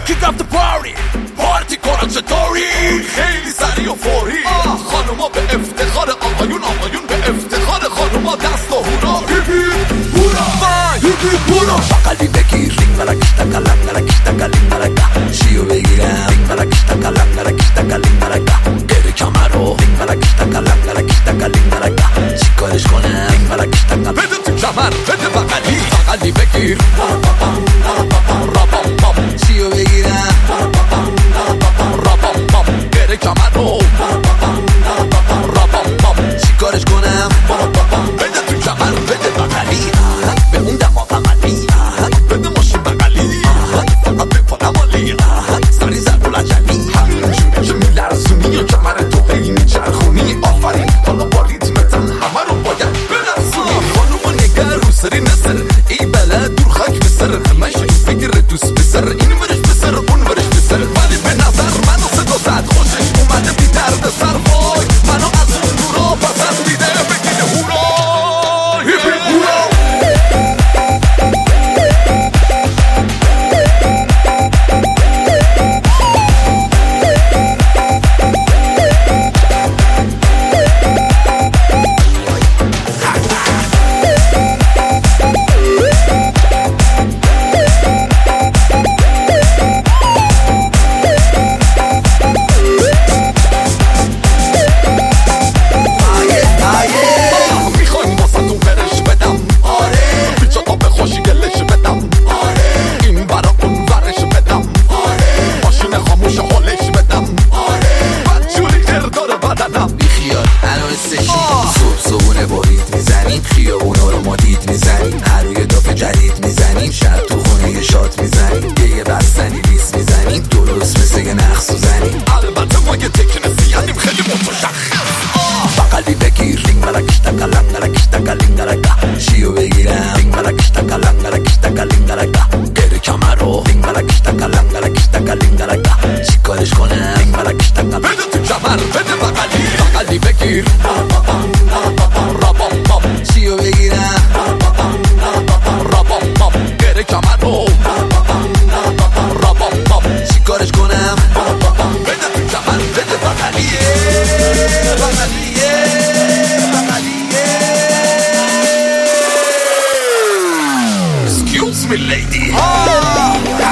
kick up the party پارتی کنن چطوری خیلی سریع و فوری خانوما به افتخار آقایون آقایون به افتخار خانوما دست و هورا هیپی هورا هیپی هورا بغلی بگیر رینگ برکشتا کلم برکشتا کلیم برکا چیو بگیرم رینگ برکشتا کلم برکشتا کلیم برکا گره کمرو رینگ برکشتا کلم برکشتا کلیم برکا چی کارش کنم رینگ برکشتا کلم بده تو کمر بده بغلی بگیر چیو بگیرم گره کمرو چی کارش کنم بده تو کمر بده بغلی به اون دماغ عملی بده ماشین بغلی فقط بپانم عالی سری زد و لجلی همینجوری که میلرزونی و کمر تو هی میچرخونی آفرین حالا با ریتمتن همه رو باید برسونی خانوما نگر رو سری نسر ای بلد دور خاک بسر همش فکر دوست بسر این ورش بسر اون ورش بسر ولی به نظر منو صدا زد خوشش اومده بی درد سر وای منو از اون دورا پسند دیده بگیده هورا هیپی هورا صبحونه با ریت میزنیم خیابونا رو ما دید میزنیم هر روی دافه جدید میزنیم شب تو خونه یه شات میزنیم یه بستنی لیست میزنیم درست مثل یه نخ سوزنیم البته ما یه تکنسی هنیم خیلی متشخص بغلی بگیر رینگ برکشتا کلم برکشتا کلیم برکا چیو بگیرم رینگ برکشتا کلم برکشتا کلیم برکا گره کمرو رینگ برکشتا کلم برکشتا کلیم برکا چی کارش کنم رینگ برکشتا کلم بده تو کمر بده بغلی بگیر چیو بگیرم گره کمرو چی کارش کنم بده تو کمر بده بغلیه Excuse me lady